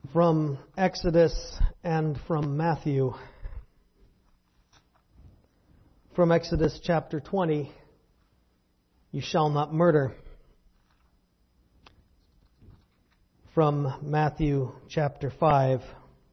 From Exodus and from Matthew. From Exodus chapter 20, you shall not murder. From Matthew chapter 5,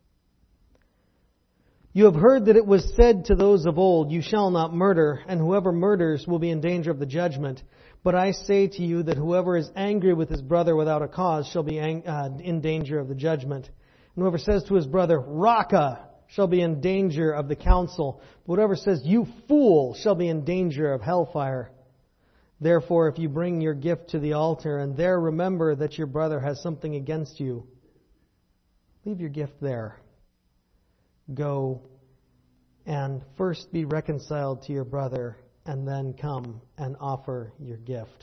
you have heard that it was said to those of old, you shall not murder, and whoever murders will be in danger of the judgment. But I say to you that whoever is angry with his brother without a cause shall be in danger of the judgment. And whoever says to his brother, Raka, shall be in danger of the council. But whoever says, you fool, shall be in danger of hellfire. Therefore, if you bring your gift to the altar and there remember that your brother has something against you, leave your gift there. Go and first be reconciled to your brother, and then come and offer your gift.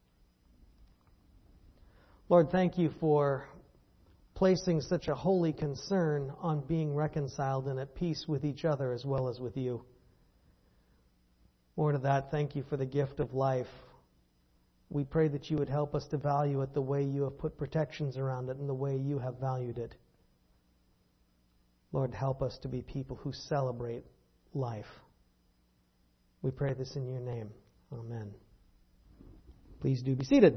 Lord, thank you for placing such a holy concern on being reconciled and at peace with each other as well as with you. More to that, thank you for the gift of life. We pray that you would help us to value it the way you have put protections around it and the way you have valued it. Lord, help us to be people who celebrate life. We pray this in your name. Amen. Please do be seated.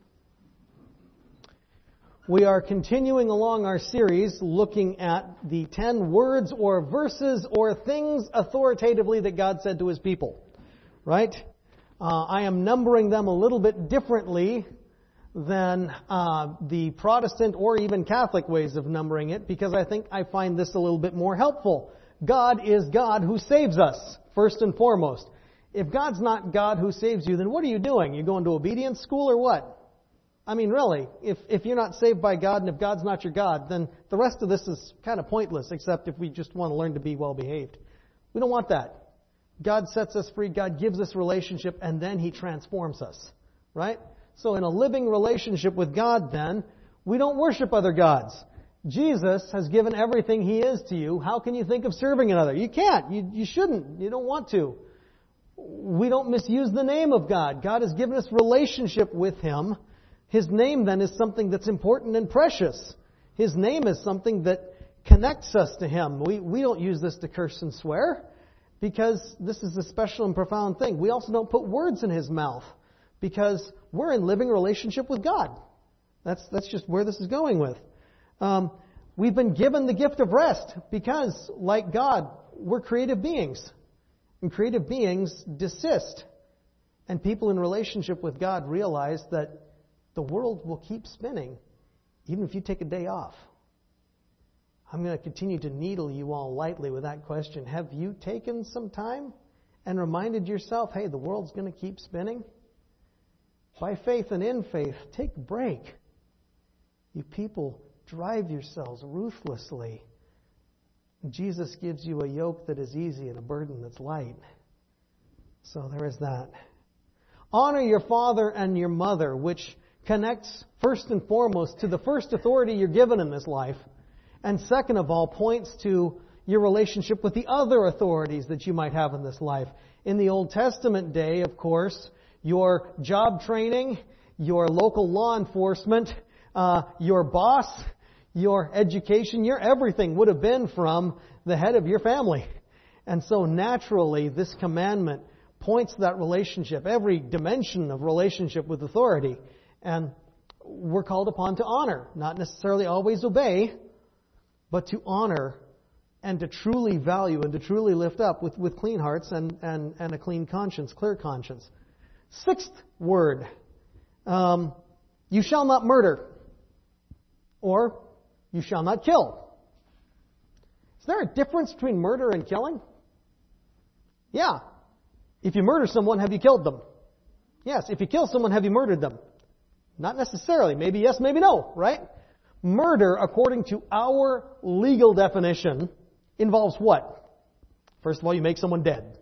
We are continuing along our series looking at the 10 words or verses or things authoritatively that God said to His people. Right? I am numbering them a little bit differently than the Protestant or even Catholic ways of numbering it, because I find this a little bit more helpful. God is God who saves us, first and foremost. If God's not God who saves you, then what are you doing? You going to obedience school or what? I mean, really, if you're not saved by God and if God's not your God, then the rest of this is kind of pointless, except if we just want to learn to be well behaved. We don't want that. God sets us free, God gives us relationship, and then He transforms us. Right? So in a living relationship with God, then, we don't worship other gods. Jesus has given everything He is to you. How can you think of serving another? You can't. You shouldn't. You don't want to. We don't misuse the name of God. God has given us relationship with Him. His name, then, is something that's important and precious. His name is something that connects us to Him. We don't use this to curse and swear, because this is a special and profound thing. We also don't put words in His mouth, because we're in living relationship with God. That's just where this is going with. We've been given the gift of rest because, like God, we're creative beings. And creative beings desist. And people in relationship with God realize that the world will keep spinning even if you take a day off. I'm going to continue to needle you all lightly with that question. Have you taken some time and reminded yourself, hey, the world's going to keep spinning? By faith and in faith, take a break. You people drive yourselves ruthlessly. Jesus gives you a yoke that is easy and a burden that's light. So there is that. Honor your father and your mother, which connects first and foremost to the first authority you're given in this life, and second of all points to your relationship with the other authorities that you might have in this life. In the Old Testament day, of course, your job training, your local law enforcement, your boss, your education, your everything would have been from the head of your family. And so naturally, this commandment points to that relationship, every dimension of relationship with authority. And we're called upon to honor, not necessarily always obey, but to honor and to truly value and to truly lift up with clean hearts and a clean conscience, clear conscience. Sixth word, you shall not murder, or you shall not kill. Is there a difference between murder and killing? Yeah. If you murder someone, have you killed them? Yes. If you kill someone, have you murdered them? Not necessarily. Maybe yes, maybe no, right? Murder, according to our legal definition, involves what? First of all, you make someone dead.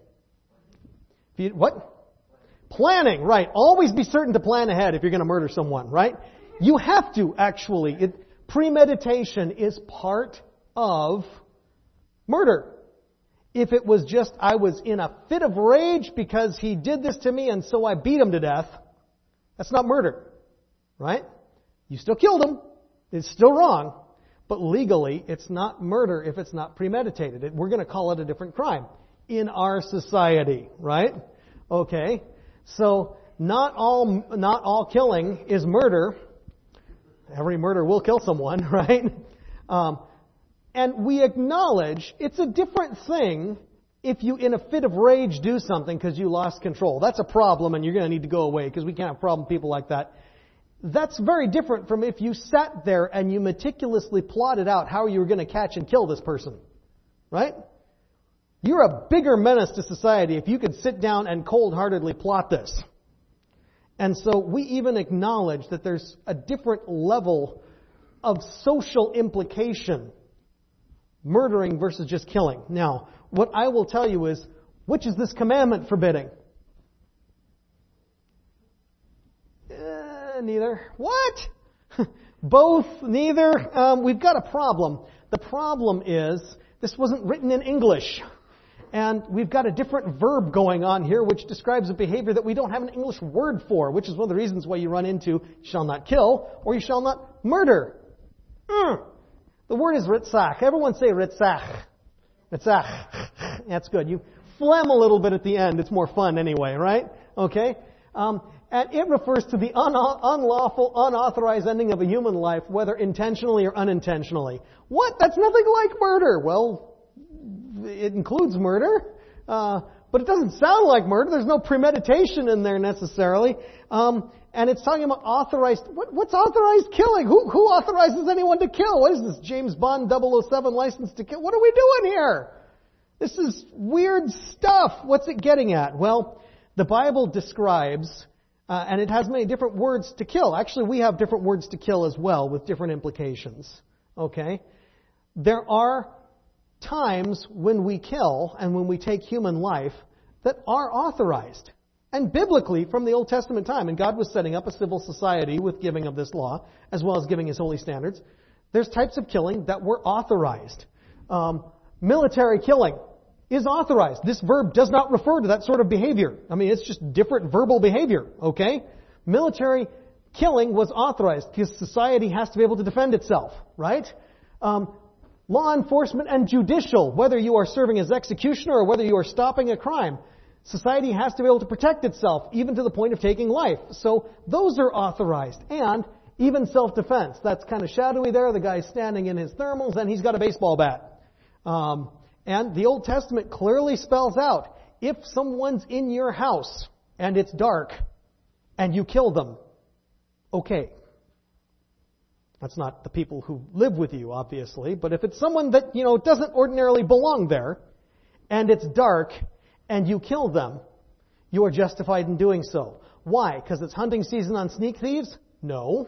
What? Planning, right. Always be certain to plan ahead if you're going to murder someone, right? You have to, actually. Premeditation is part of murder. If it was just, I was in a fit of rage because he did this to me and so I beat him to death, that's not murder. Right? You still killed him. It's still wrong. But legally, it's not murder if it's not premeditated. We're going to call it a different crime in our society, right? Okay. So not all killing is murder. Every murder will kill someone, right? And we acknowledge it's a different thing if you, in a fit of rage, do something because you lost control. That's a problem, and you're going to need to go away because we can't have problem people like that. That's very different from if you sat there and you meticulously plotted out how you were going to catch and kill this person. Right? You're a bigger menace to society if you could sit down and cold-heartedly plot this. And so we even acknowledge that there's a different level of social implication, murdering versus just killing. Now, what I will tell you is, which is this commandment forbidding? Neither. What? Both, neither. We've got a problem. The problem is, this wasn't written in English. And we've got a different verb going on here, which describes a behavior that we don't have an English word for, which is one of the reasons why you run into, you shall not kill, or you shall not murder. The word is ritzach. Everyone say ritzach. Ritzach. That's good. You phlegm a little bit at the end. It's more fun anyway, right? Okay? And it refers to the unlawful, unauthorized ending of a human life, whether intentionally or unintentionally. What? That's nothing like murder. Well, it includes murder, but it doesn't sound like murder. There's no premeditation in there necessarily. And it's talking about authorized. What's authorized killing? Who authorizes anyone to kill? What is this, James Bond 007 license to kill? What are we doing here? This is weird stuff. What's it getting at? Well, the Bible describes, and it has many different words to kill. Actually, we have different words to kill as well with different implications. Okay? There are times when we kill and when we take human life that are authorized. And biblically, from the Old Testament time, and God was setting up a civil society with giving of this law, as well as giving His holy standards, there's types of killing that were authorized. Military killing is authorized. This verb does not refer to that sort of behavior. I mean, it's just different verbal behavior, okay? Military killing was authorized because society has to be able to defend itself, right? Law enforcement and judicial, whether you are serving as executioner or whether you are stopping a crime, society has to be able to protect itself, even to the point of taking life. So those are authorized. And even self-defense. That's kind of shadowy there. The guy's standing in his thermals and he's got a baseball bat. And the Old Testament clearly spells out, if someone's in your house and it's dark and you kill them, okay. That's not the people who live with you, obviously, but if it's someone that, doesn't ordinarily belong there and it's dark and you kill them, you are justified in doing so. Why? Because it's hunting season on sneak thieves? No.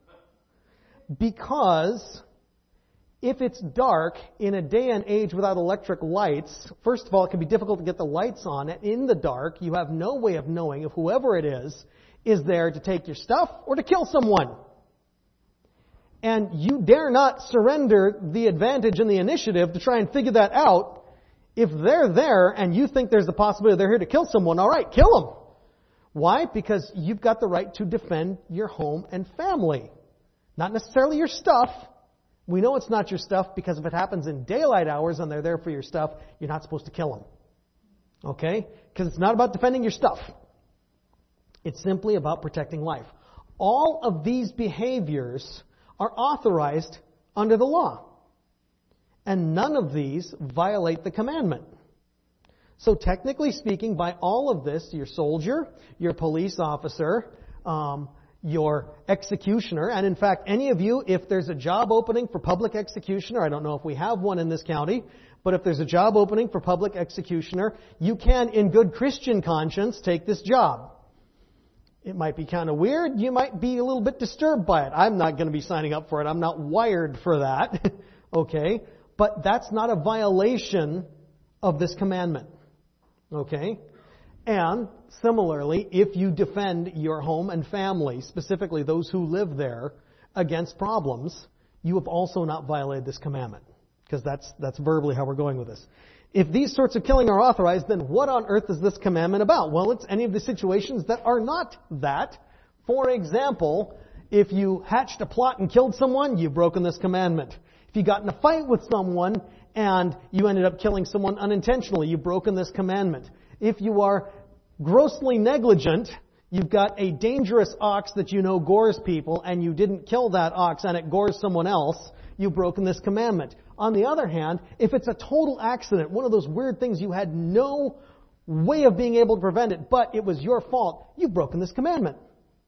Because if it's dark in a day and age without electric lights, first of all, it can be difficult to get the lights on. And in the dark, you have no way of knowing if whoever it is there to take your stuff or to kill someone. And you dare not surrender the advantage and the initiative to try and figure that out. If they're there and you think there's the possibility they're here to kill someone, all right, kill them. Why? Because you've got the right to defend your home and family. Not necessarily your stuff. We know it's not your stuff because if it happens in daylight hours and they're there for your stuff, you're not supposed to kill them. Okay? Because it's not about defending your stuff. It's simply about protecting life. All of these behaviors are authorized under the law. And none of these violate the commandment. So technically speaking, by all of this, your soldier, your police officer, your executioner, and in fact, any of you, if there's a job opening for public executioner, I don't know if we have one in this county, but if there's a job opening for public executioner, you can, in good Christian conscience, take this job. It might be kind of weird. You might be a little bit disturbed by it. I'm not going to be signing up for it. I'm not wired for that. Okay? But that's not a violation of this commandment. Okay? And similarly, if you defend your home and family, specifically those who live there, against problems, you have also not violated this commandment. Because that's verbally how we're going with this. If these sorts of killing are authorized, then what on earth is this commandment about? Well, it's any of the situations that are not that. For example, If you hatched a plot and killed someone, you've broken this commandment. If you got in a fight with someone and you ended up killing someone unintentionally, you've broken this commandment. If you are grossly negligent, you've got a dangerous ox that you know gores people and you didn't kill that ox and it gores someone else, you've broken this commandment. On the other hand, if it's a total accident, one of those weird things you had no way of being able to prevent it, but it was your fault, you've broken this commandment.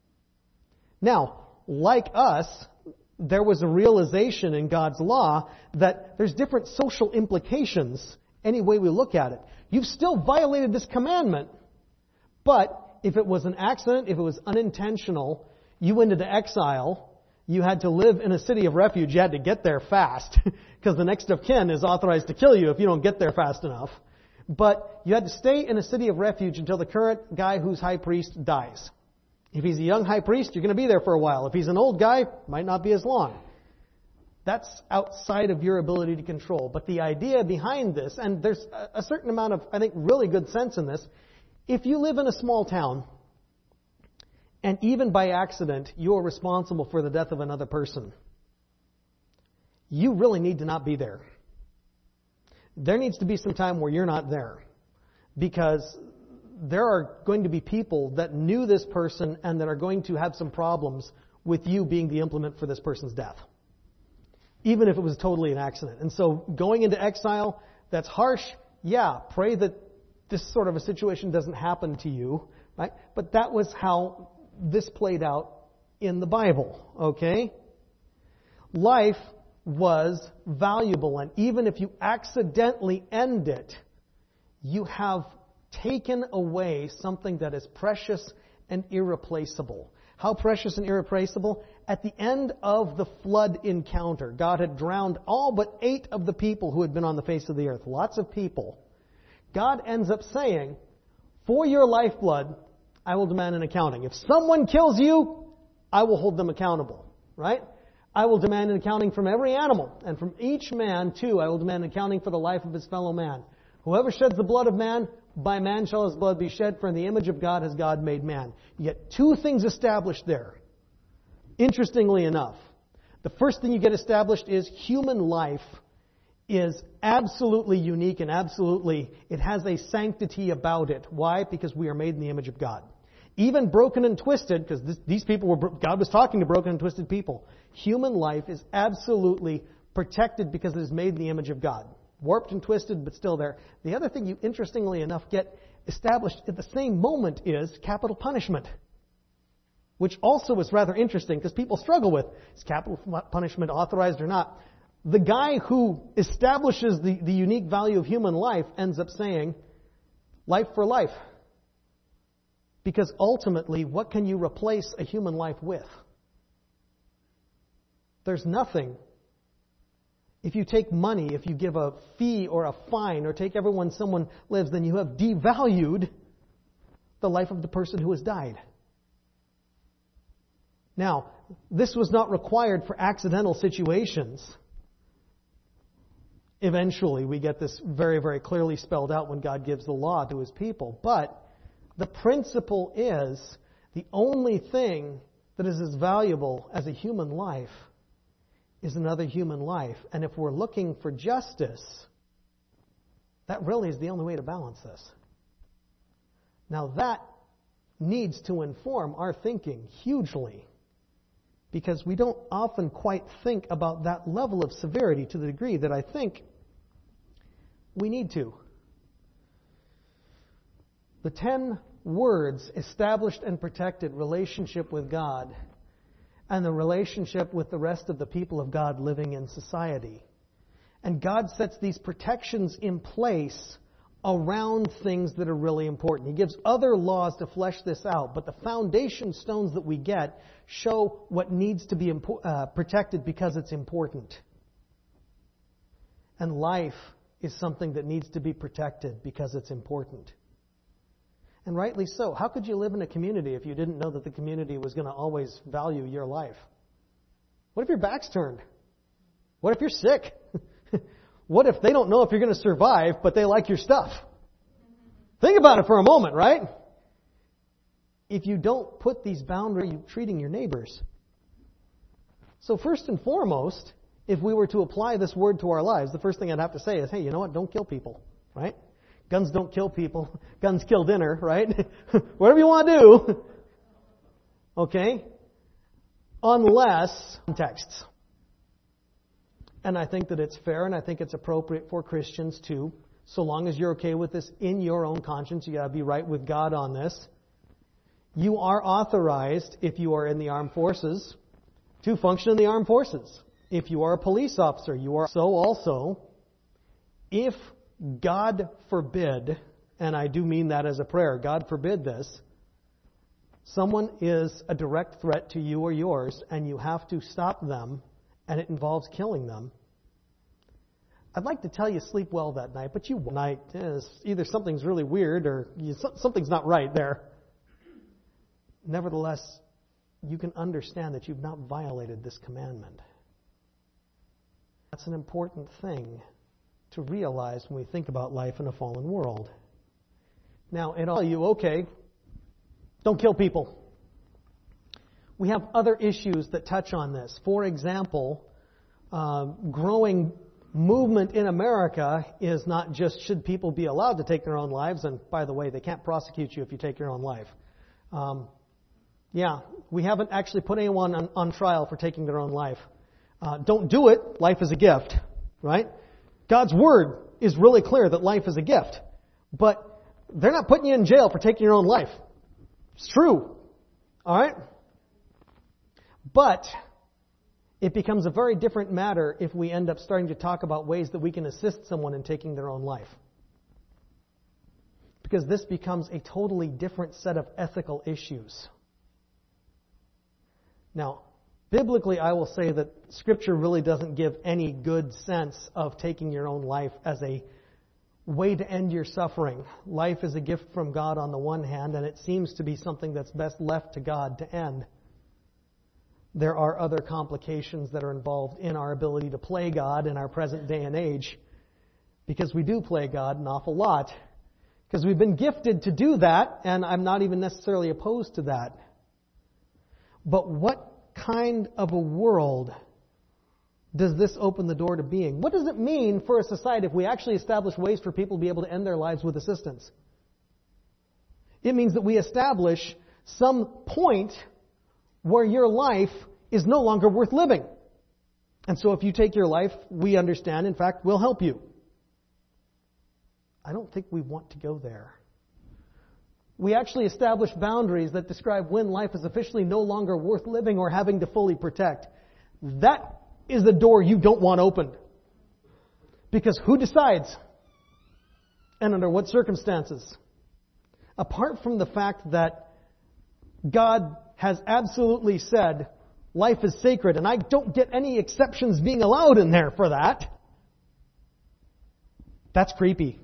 Now, like us, there was a realization in God's law that there's different social implications any way we look at it. You've still violated this commandment, but if it was an accident, if it was unintentional, you went into exile, you had to live in a city of refuge, you had to get there fast, because the next of kin is authorized to kill you if you don't get there fast enough. But you had to stay in a city of refuge until the current guy who's high priest dies. If he's a young high priest, you're going to be there for a while. If he's an old guy, might not be as long. That's outside of your ability to control. But the idea behind this, and there's a certain amount of, I think, really good sense in this. If you live in a small town, and even by accident, you are responsible for the death of another person, you really need to not be there. There needs to be some time where you're not there. Because there are going to be people that knew this person and that are going to have some problems with you being the implement for this person's death. Even if it was totally an accident. And so going into exile, that's harsh. Yeah, pray that this sort of a situation doesn't happen to you. Right? But that was how this played out in the Bible. Okay? Life was valuable. And even if you accidentally end it, you have taken away something that is precious and irreplaceable. How precious and irreplaceable? At the end of the flood encounter, God had drowned all but 8 of the people who had been on the face of the earth. Lots of people. God ends up saying, for your lifeblood, I will demand an accounting. If someone kills you, I will hold them accountable. Right? I will demand an accounting from every animal. And from each man, too, I will demand an accounting for the life of his fellow man. Whoever sheds the blood of man, by man shall his blood be shed, for in the image of God has God made man. You get 2 things established there. Interestingly enough, the first thing you get established is human life is absolutely unique and absolutely, it has a sanctity about it. Why? Because we are made in the image of God. Even broken and twisted, because these people were, God was talking to broken and twisted people. Human life is absolutely protected because it is made in the image of God. Warped and twisted, but still there. The other thing you, interestingly enough, get established at the same moment is capital punishment. Which also is rather interesting, because people struggle with, is capital punishment authorized or not? The guy who establishes the unique value of human life ends up saying, life for life. Because ultimately, what can you replace a human life with? There's nothing. If you take money, if you give a fee or a fine, or take everyone someone lives, then you have devalued the life of the person who has died. Now, this was not required for accidental situations. Eventually, we get this very, very clearly spelled out when God gives the law to His people. But the principle is the only thing that is as valuable as a human life is another human life. And if we're looking for justice, that really is the only way to balance this. Now that needs to inform our thinking hugely, because we don't often quite think about that level of severity to the degree that I think we need to. The 10 words established and protected relationship with God and the relationship with the rest of the people of God living in society. And God sets these protections in place around things that are really important. He gives other laws to flesh this out, but the foundation stones that we get show what needs to be protected because it's important. And life is something that needs to be protected because it's important. And rightly so. How could you live in a community if you didn't know that the community was going to always value your life? What if your back's turned? What if you're sick? What if they don't know if you're going to survive, but they like your stuff? Think about it for a moment, right? If you don't put these boundaries, you're treating your neighbors So first and foremost, if we were to apply this word to our lives, the first thing I'd have to say is, hey, you know what? Don't kill people, right? Guns don't kill people. Guns kill dinner, right? Whatever you want to do. Okay? Unless contexts. And I think that it's fair and I think it's appropriate for Christians to, so long as you're okay with this in your own conscience, you got to be right with God on this. You are authorized, if you are in the armed forces, to function in the armed forces. If you are a police officer, you are so also. If God forbid, and I do mean that as a prayer, God forbid this, someone is a direct threat to you or yours, and you have to stop them, and it involves killing them, I'd like to tell you sleep well that night, but night is either something's really weird or something's not right there. Nevertheless, you can understand that you've not violated this commandment. That's an important thing to realize when we think about life in a fallen world. Now, and I'll tell you, okay, don't kill people. We have other issues that touch on this. For example, growing movement in America is not just should people be allowed to take their own lives, and by the way, they can't prosecute you if you take your own life. We haven't actually put anyone on trial for taking their own life. Don't do it. Life is a gift, right? God's Word is really clear that life is a gift. But they're not putting you in jail for taking your own life. It's true. All right? But it becomes a very different matter if we end up starting to talk about ways that we can assist someone in taking their own life. Because this becomes a totally different set of ethical issues. Now, biblically, I will say that Scripture really doesn't give any good sense of taking your own life as a way to end your suffering. Life is a gift from God on the one hand, and it seems to be something that's best left to God to end. There are other complications that are involved in our ability to play God in our present day and age, because we do play God an awful lot, because we've been gifted to do that, and I'm not even necessarily opposed to that. But what kind of a world does this open the door to being? What does it mean for a society if we actually establish ways for people to be able to end their lives with assistance? It means that we establish some point where your life is no longer worth living. And so if you take your life, we understand, in fact, we'll help you. I don't think we want to go there. We actually establish boundaries that describe when life is officially no longer worth living or having to fully protect. That is the door you don't want opened. Because who decides? And under what circumstances? Apart from the fact that God has absolutely said life is sacred, and I don't get any exceptions being allowed in there for that. That's creepy.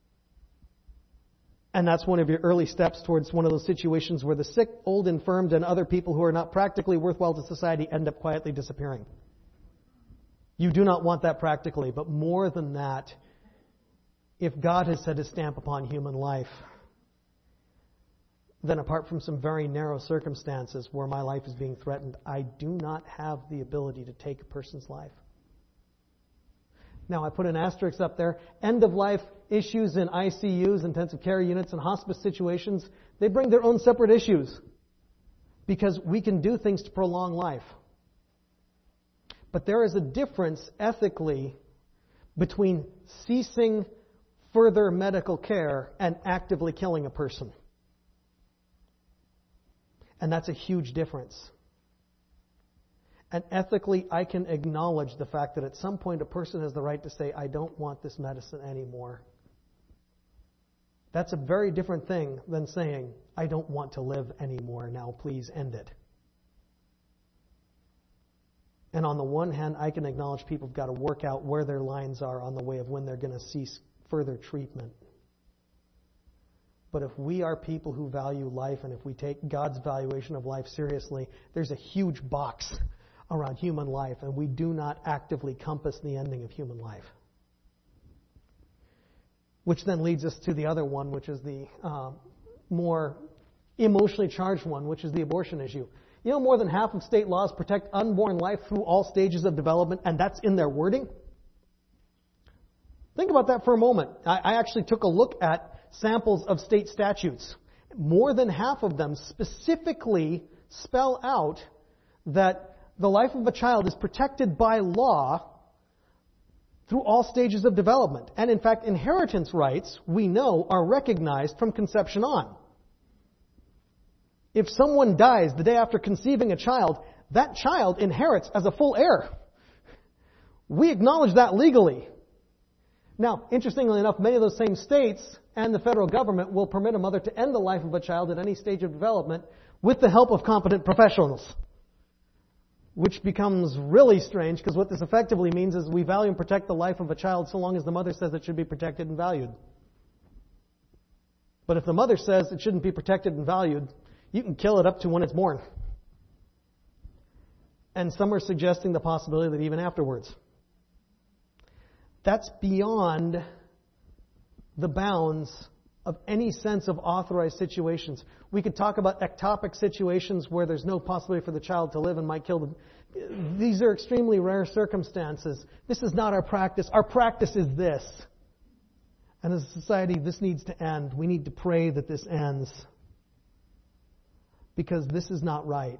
And that's one of your early steps towards one of those situations where the sick, old, infirmed, and other people who are not practically worthwhile to society end up quietly disappearing. You do not want that practically, but more than that, if God has set His stamp upon human life, then apart from some very narrow circumstances where my life is being threatened, I do not have the ability to take a person's life. Now, I put an asterisk up there. End-of-life issues in ICUs, intensive care units, and hospice situations, they bring their own separate issues because we can do things to prolong life. But there is a difference ethically between ceasing further medical care and actively killing a person. And that's a huge difference. And ethically, I can acknowledge the fact that at some point a person has the right to say, I don't want this medicine anymore. That's a very different thing than saying, I don't want to live anymore, now please end it. And on the one hand, I can acknowledge people have got to work out where their lines are on the way of when they're going to cease further treatment. But if we are people who value life, and if we take God's valuation of life seriously, there's a huge box around human life, and we do not actively compass the ending of human life. Which then leads us to the other one, which is the more emotionally charged one, which is the abortion issue. You know, more than half of state laws protect unborn life through all stages of development, and that's in their wording. Think about that for a moment. I actually took a look at samples of state statutes. More than half of them specifically spell out that the life of a child is protected by law through all stages of development. And in fact, inheritance rights, we know, are recognized from conception on. If someone dies the day after conceiving a child, that child inherits as a full heir. We acknowledge that legally. Now, interestingly enough, many of those same states and the federal government will permit a mother to end the life of a child at any stage of development with the help of competent professionals. Which becomes really strange, because what this effectively means is we value and protect the life of a child so long as the mother says it should be protected and valued. But if the mother says it shouldn't be protected and valued, you can kill it up to when it's born. And some are suggesting the possibility that even afterwards. That's beyond the bounds of any sense of authorized situations. We could talk about ectopic situations where there's no possibility for the child to live and might kill them. These are extremely rare circumstances. This is not our practice. Our practice is this. And as a society, this needs to end. We need to pray that this ends. Because this is not right.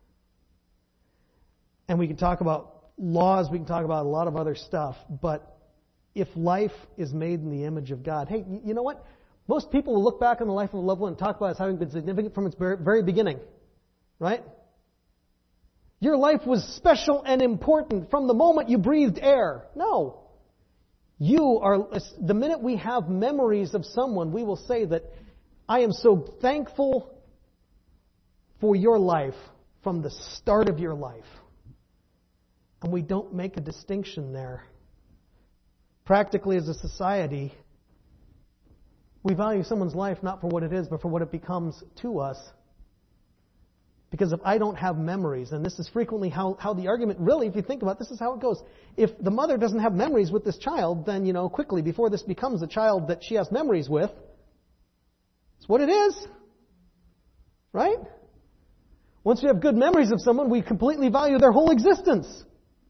And we can talk about laws, we can talk about a lot of other stuff, but if life is made in the image of God, hey, you know what? Most people will look back on the life of a loved one and talk about it as having been significant from its very beginning. Right? Your life was special and important from the moment you breathed air. No. You are, the minute we have memories of someone, we will say that I am so thankful for your life from the start of your life. And we don't make a distinction there. Practically, as a society, we value someone's life not for what it is, but for what it becomes to us. Because if I don't have memories, and this is frequently how the argument really, if you think about it, this is how it goes. If the mother doesn't have memories with this child, then, quickly, before this becomes a child that she has memories with, it's what it is. Right? Once we have good memories of someone, we completely value their whole existence.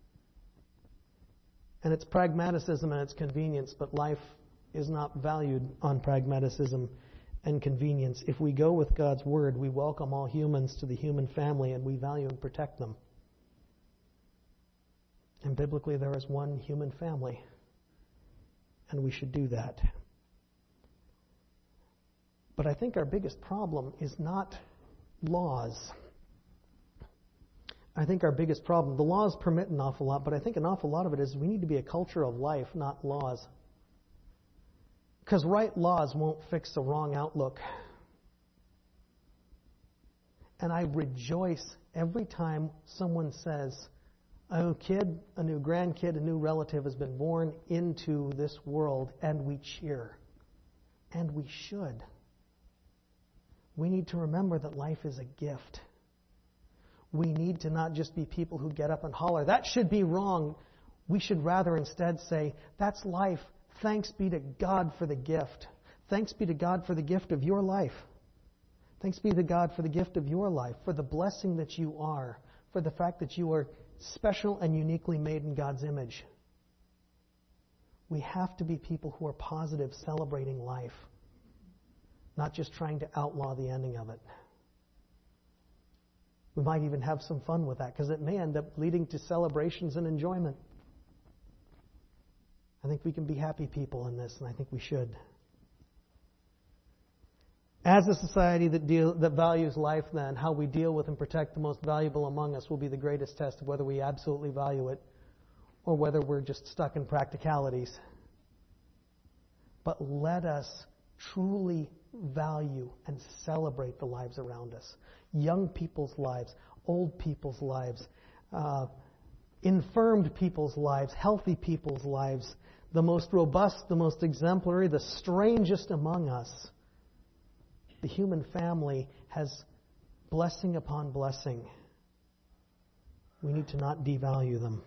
And it's pragmaticism and it's convenience, but life is not valued on pragmaticism and convenience. If we go with God's Word, we welcome all humans to the human family and we value and protect them. And biblically, there is one human family, and we should do that. But I think our biggest problem is not laws. I think our biggest problem, the laws permit an awful lot, but I think an awful lot of it is we need to be a culture of life, not laws. Because right laws won't fix a wrong outlook. And I rejoice every time someone says, a new kid, a new grandkid, a new relative has been born into this world, and we cheer. And we should. We need to remember that life is a gift. We need to not just be people who get up and holler, that should be wrong. We should rather instead say, that's life. Thanks be to God for the gift. Thanks be to God for the gift of your life. Thanks be to God for the gift of your life, for the blessing that you are, for the fact that you are special and uniquely made in God's image. We have to be people who are positive, celebrating life, not just trying to outlaw the ending of it. We might even have some fun with that, because it may end up leading to celebrations and enjoyment. I think we can be happy people in this, and I think we should. As a society that values life, then, how we deal with and protect the most valuable among us will be the greatest test of whether we absolutely value it or whether we're just stuck in practicalities. But let us truly value and celebrate the lives around us. Young people's lives, old people's lives, infirmed people's lives, healthy people's lives, the most robust, the most exemplary, the strangest among us. The human family has blessing upon blessing. We need to not devalue them.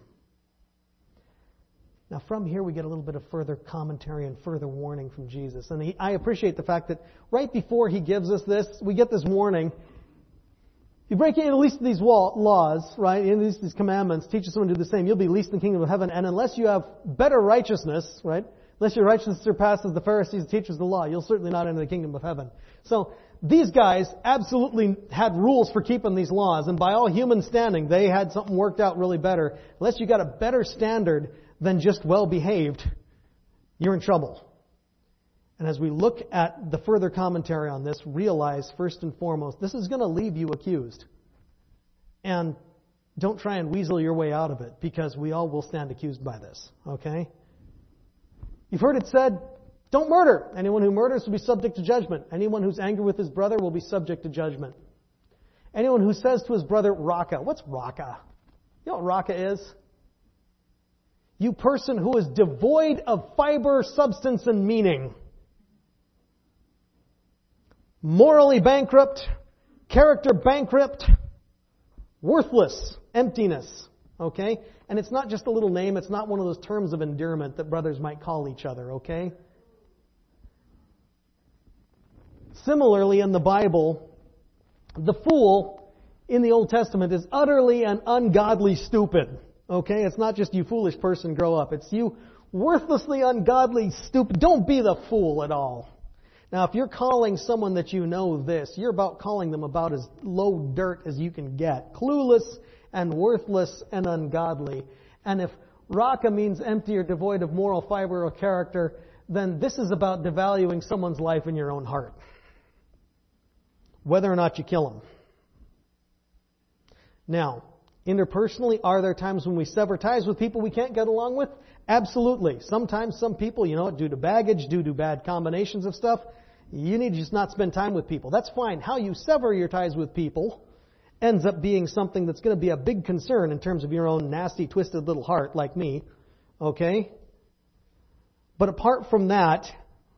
Now, from here, we get a little bit of further commentary and further warning from Jesus. And I appreciate the fact that right before He gives us this, we get this warning. You break at least these laws, right? In these commandments, teach someone to do the same. You'll be least in the kingdom of heaven. And unless you have better righteousness, right? Unless your righteousness surpasses the Pharisees and teachers of the law, you'll certainly not enter the kingdom of heaven. So these guys absolutely had rules for keeping these laws. And by all human standing, they had something worked out really better. Unless you got a better standard than just well-behaved, you're in trouble. And as we look at the further commentary on this, realize first and foremost, this is going to leave you accused. And don't try and weasel your way out of it, because we all will stand accused by this. Okay? You've heard it said, don't murder. Anyone who murders will be subject to judgment. Anyone who's angry with his brother will be subject to judgment. Anyone who says to his brother, Raka. What's Raka? You know what Raka is? You person who is devoid of fiber, substance, and meaning. Morally bankrupt, character bankrupt, worthless, emptiness. Okay? And it's not just a little name. It's not one of those terms of endearment that brothers might call each other. Okay? Similarly, in the Bible, the fool in the Old Testament is utterly and ungodly stupid. Okay? It's not just you foolish person, grow up. It's you worthlessly ungodly stupid. Don't be the fool at all. Now, if you're calling someone that you know this, you're about calling them about as low dirt as you can get. Clueless and worthless and ungodly. And if Raka means empty or devoid of moral fiber or character, then this is about devaluing someone's life in your own heart. Whether or not you kill them. Now, interpersonally, are there times when we sever ties with people we can't get along with? Absolutely. Sometimes some people, due to baggage, due to bad combinations of stuff, you need to just not spend time with people. That's fine. How you sever your ties with people ends up being something that's going to be a big concern in terms of your own nasty, twisted little heart like me. Okay? But apart from that,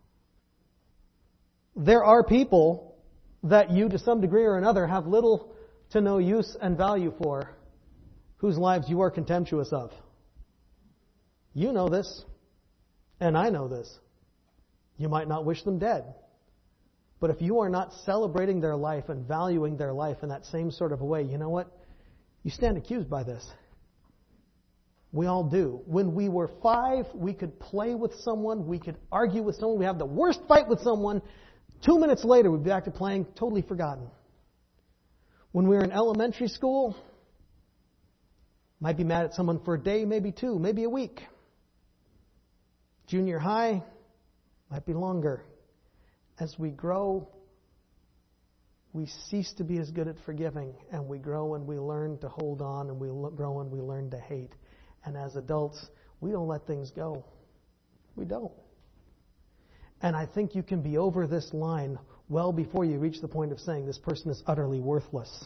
there are people that you, to some degree or another, have little to no use and value for, whose lives you are contemptuous of. You know this, and I know this. You might not wish them dead. But if you are not celebrating their life and valuing their life in that same sort of a way, you know what? You stand accused by this. We all do. When we were 5, we could play with someone, we could argue with someone, we have the worst fight with someone. 2 minutes later, we'd be back to playing, totally forgotten. When we were in elementary school, might be mad at someone for a day, maybe 2, maybe a week. Junior high, might be longer. As we grow, we cease to be as good at forgiving, and we grow and we learn to hold on, and we grow and we learn to hate. And as adults, we don't let things go. We don't. And I think you can be over this line well before you reach the point of saying this person is utterly worthless.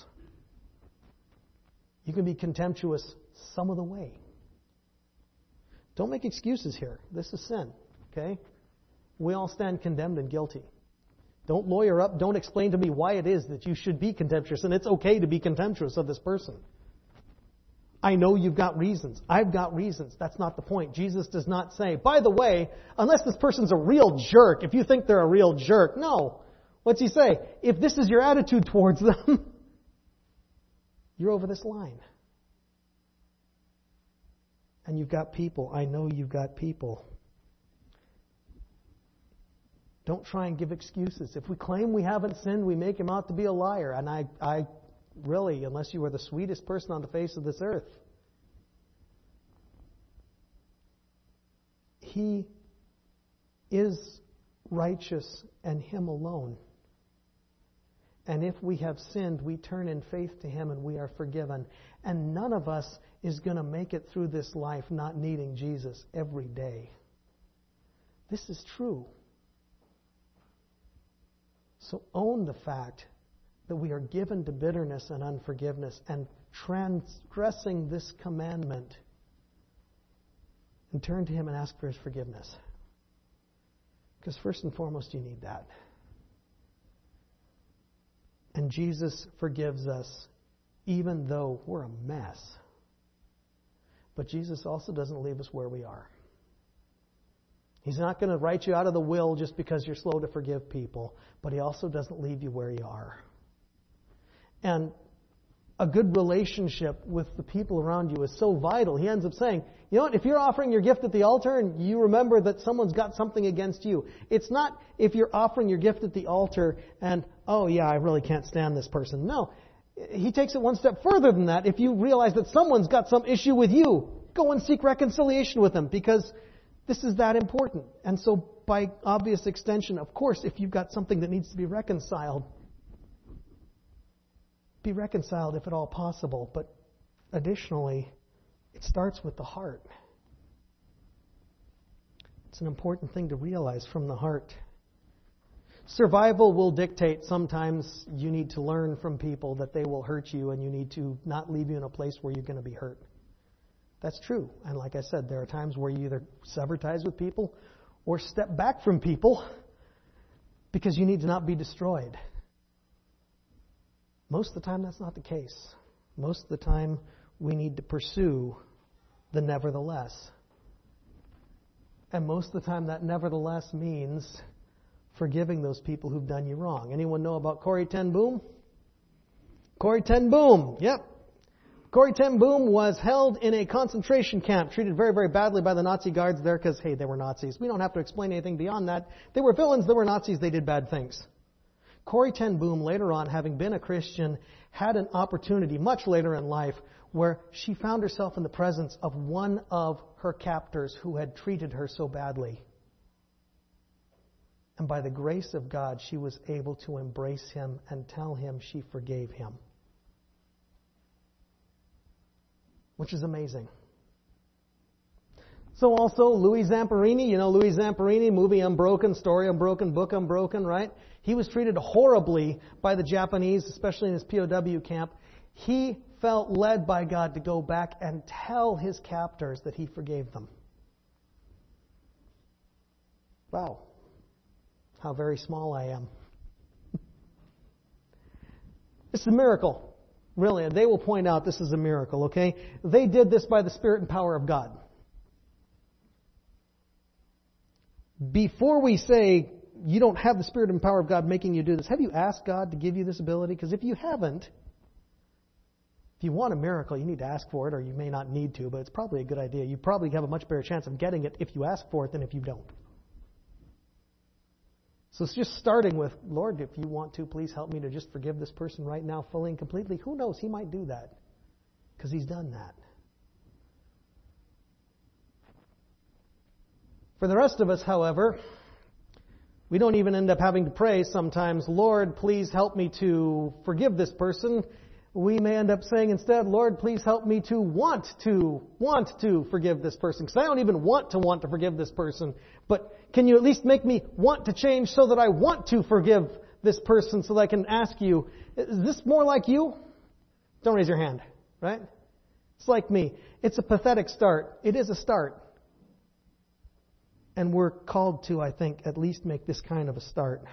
You can be contemptuous some of the way. Don't make excuses here. This is sin. Okay? We all stand condemned and guilty. Don't lawyer up. Don't explain to me why it is that you should be contemptuous. And it's okay to be contemptuous of this person. I know you've got reasons. I've got reasons. That's not the point. Jesus does not say, by the way, unless this person's a real jerk, if you think they're a real jerk. No. What's he say? If this is your attitude towards them, you're over this line. And you've got people. I know you've got people. Don't try and give excuses. If we claim we haven't sinned, we make him out to be a liar. And I really, unless you are the sweetest person on the face of this earth, he is righteous and him alone. And if we have sinned, we turn in faith to him and we are forgiven. And none of us is going to make it through this life not needing Jesus every day. This is true. So own the fact that we are given to bitterness and unforgiveness and transgressing this commandment, and turn to him and ask for his forgiveness. Because first and foremost, you need that. And Jesus forgives us even though we're a mess. But Jesus also doesn't leave us where we are. He's not going to write you out of the will just because you're slow to forgive people. But he also doesn't leave you where you are. And a good relationship with the people around you is so vital. He ends up saying, you know what, if you're offering your gift at the altar and you remember that someone's got something against you, it's not if you're offering your gift at the altar and, oh yeah, I really can't stand this person. No. He takes it one step further than that. If you realize that someone's got some issue with you, go and seek reconciliation with them, because this is that important. And so by obvious extension, of course, if you've got something that needs to be reconciled, be reconciled if at all possible. But additionally, it starts with the heart. It's an important thing to realize from the heart. Survival will dictate sometimes you need to learn from people that they will hurt you, and you need to not leave you in a place where you're going to be hurt. That's true. And like I said, there are times where you either sever ties with people or step back from people because you need to not be destroyed. Most of the time, that's not the case. Most of the time, we need to pursue the nevertheless. And most of the time, that nevertheless means forgiving those people who've done you wrong. Anyone know about Corrie ten Boom? Corrie ten Boom, yep. Corrie ten Boom was held in a concentration camp, treated very, very badly by the Nazi guards there because, hey, they were Nazis. We don't have to explain anything beyond that. They were villains, they were Nazis, they did bad things. Corrie ten Boom, later on, having been a Christian, had an opportunity much later in life where she found herself in the presence of one of her captors who had treated her so badly. And by the grace of God, she was able to embrace him and tell him she forgave him. Which is amazing. So also, Louis Zamperini, you know Louis Zamperini, movie Unbroken, story Unbroken, book Unbroken, right? He was treated horribly by the Japanese, especially in his POW camp. He felt led by God to go back and tell his captors that he forgave them. Wow. How very small I am. It's a miracle. Really, they will point out this is a miracle, okay? They did this by the Spirit and power of God. Before we say you don't have the Spirit and power of God making you do this, have you asked God to give you this ability? Because if you haven't, if you want a miracle, you need to ask for it, or you may not need to, but it's probably a good idea. You probably have a much better chance of getting it if you ask for it than if you don't. So it's just starting with, Lord, if you want to, please help me to just forgive this person right now fully and completely. Who knows? He might do that because he's done that. For the rest of us, however, we don't even end up having to pray sometimes, Lord, please help me to forgive this person. We may end up saying instead, Lord, please help me to want to forgive this person. Because I don't even want to forgive this person. But can you at least make me want to change so that I want to forgive this person so that I can ask you, is this more like you? Don't raise your hand, right? It's like me. It's a pathetic start. It is a start. And we're called to, I think, at least make this kind of a start.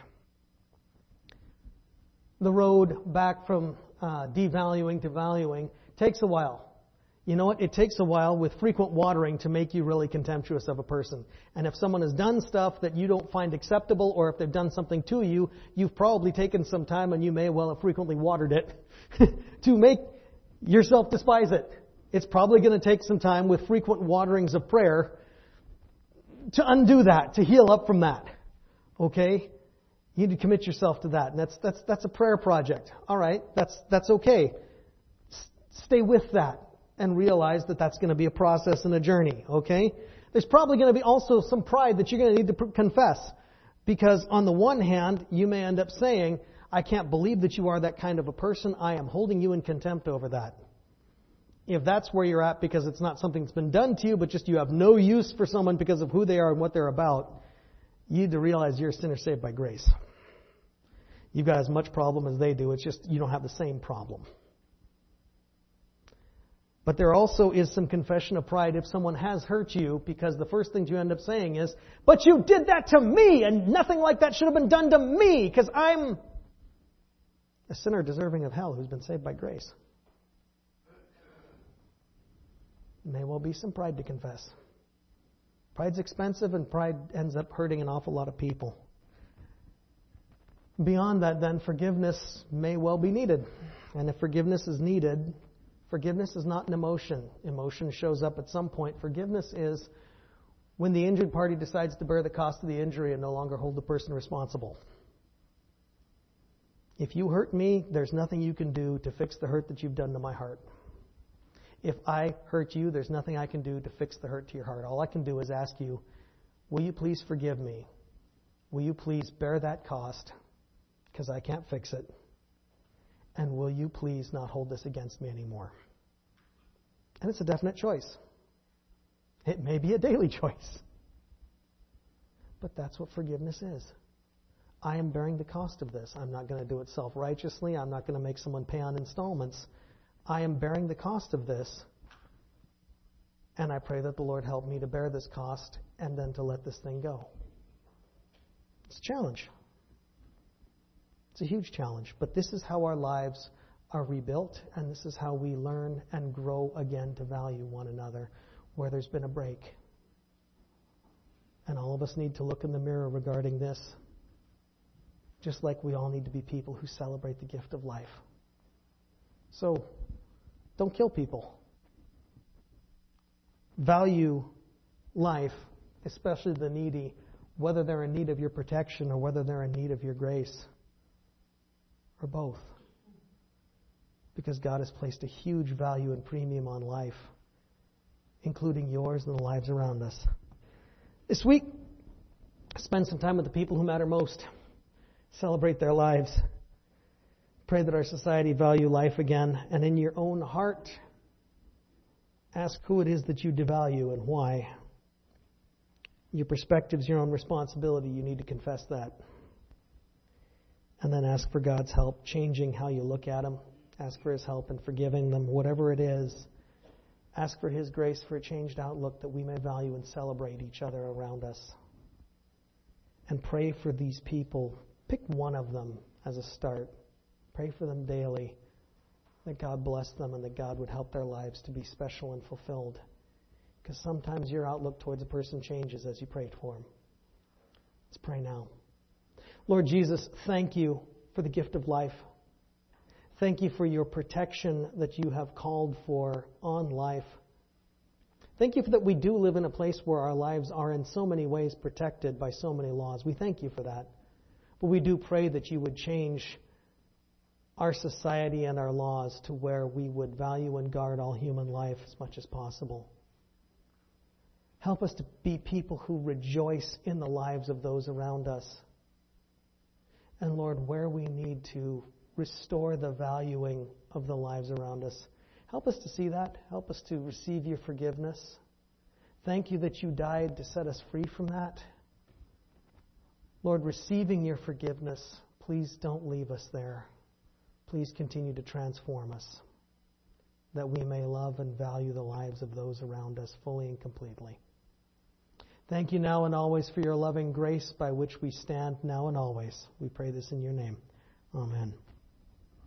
The road back from devaluing to valuing takes a while. You know what? It takes a while with frequent watering to make you really contemptuous of a person. And if someone has done stuff that you don't find acceptable, or if they've done something to you, you've probably taken some time, and you may well have frequently watered it to make yourself despise it. It's probably going to take some time with frequent waterings of prayer to undo that, to heal up from that. Okay? You need to commit yourself to that. And that's a prayer project. All right, that's okay. Stay with that and realize that that's going to be a process and a journey. Okay? There's probably going to be also some pride that you're going to need to confess. Because on the one hand, you may end up saying, I can't believe that you are that kind of a person. I am holding you in contempt over that. If that's where you're at because it's not something that's been done to you, but just you have no use for someone because of who they are and what they're about, you need to realize you're a sinner saved by grace. You've got as much problem as they do. It's just you don't have the same problem. But there also is some confession of pride if someone has hurt you, because the first thing you end up saying is, but you did that to me, and nothing like that should have been done to me, because I'm a sinner deserving of hell who's been saved by grace. May well be some pride to confess. Pride's expensive, and pride ends up hurting an awful lot of people. Beyond that, then, forgiveness may well be needed. And if forgiveness is needed, forgiveness is not an emotion. Emotion shows up at some point. Forgiveness is when the injured party decides to bear the cost of the injury and no longer hold the person responsible. If you hurt me, there's nothing you can do to fix the hurt that you've done to my heart. If I hurt you, there's nothing I can do to fix the hurt to your heart. All I can do is ask you, will you please forgive me? Will you please bear that cost? Because I can't fix it. And will you please not hold this against me anymore? And it's a definite choice. It may be a daily choice. But that's what forgiveness is. I am bearing the cost of this. I'm not going to do it self-righteously. I'm not going to make someone pay on installments. I am bearing the cost of this. And I pray that the Lord help me to bear this cost and then to let this thing go. It's a challenge. It's a huge challenge. But this is how our lives are rebuilt, and this is how we learn and grow again to value one another where there's been a break. And all of us need to look in the mirror regarding this, just like we all need to be people who celebrate the gift of life. So, don't kill people. Value life, especially the needy, whether they're in need of your protection or whether they're in need of your grace, or both. Because God has placed a huge value and premium on life, including yours and the lives around us. This week, spend some time with the people who matter most. Celebrate their lives. Pray that our society value life again. And in your own heart, ask who it is that you devalue and why. Your perspective's your own responsibility. You need to confess that. And then ask for God's help changing how you look at them. Ask for His help in forgiving them, whatever it is. Ask for His grace for a changed outlook that we may value and celebrate each other around us. And pray for these people. Pick one of them as a start. Pray for them daily, that God bless them and that God would help their lives to be special and fulfilled. Because sometimes your outlook towards a person changes as you prayed for them. Let's pray now. Lord Jesus, thank you for the gift of life. Thank you for your protection that you have called for on life. Thank you for that we do live in a place where our lives are in so many ways protected by so many laws. We thank you for that. But we do pray that you would change our society and our laws to where we would value and guard all human life as much as possible. Help us to be people who rejoice in the lives of those around us. And Lord, where we need to restore the valuing of the lives around us, help us to see that. Help us to receive your forgiveness. Thank you that you died to set us free from that. Lord, receiving your forgiveness, please don't leave us there. Please continue to transform us, that we may love and value the lives of those around us fully and completely. Thank you now and always for your loving grace by which we stand now and always. We pray this in your name. Amen.